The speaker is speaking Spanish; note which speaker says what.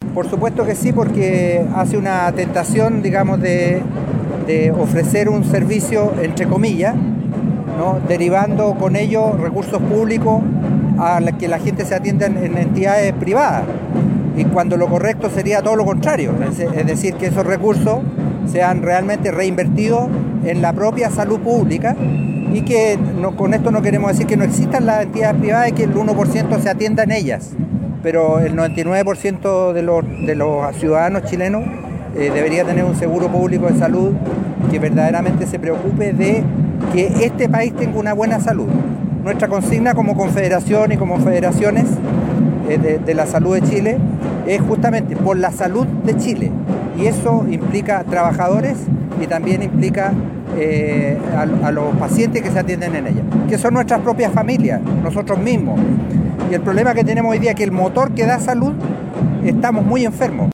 Speaker 1: Por supuesto que sí, porque hace una tentación, digamos, de ofrecer un servicio, entre comillas, ¿no? Derivando con ello recursos públicos a que la gente se atienda en entidades privadas. Y cuando lo correcto sería todo lo contrario, es decir, que esos recursos sean realmente reinvertidos en la propia salud pública y que con esto no queremos decir que no existan las entidades privadas y que el 1% se atienda en ellas, pero el 99% de los ciudadanos chilenos debería tener un seguro público de salud que verdaderamente se preocupe de que este país tenga una buena salud. Nuestra consigna como confederación y como federaciones de la salud de Chile es justamente por la salud de Chile, y eso implica trabajadores y también implica a los pacientes que se atienden en ella, que son nuestras propias familias, nosotros mismos. Y el problema que tenemos hoy día es que el motor que da salud, estamos muy enfermos.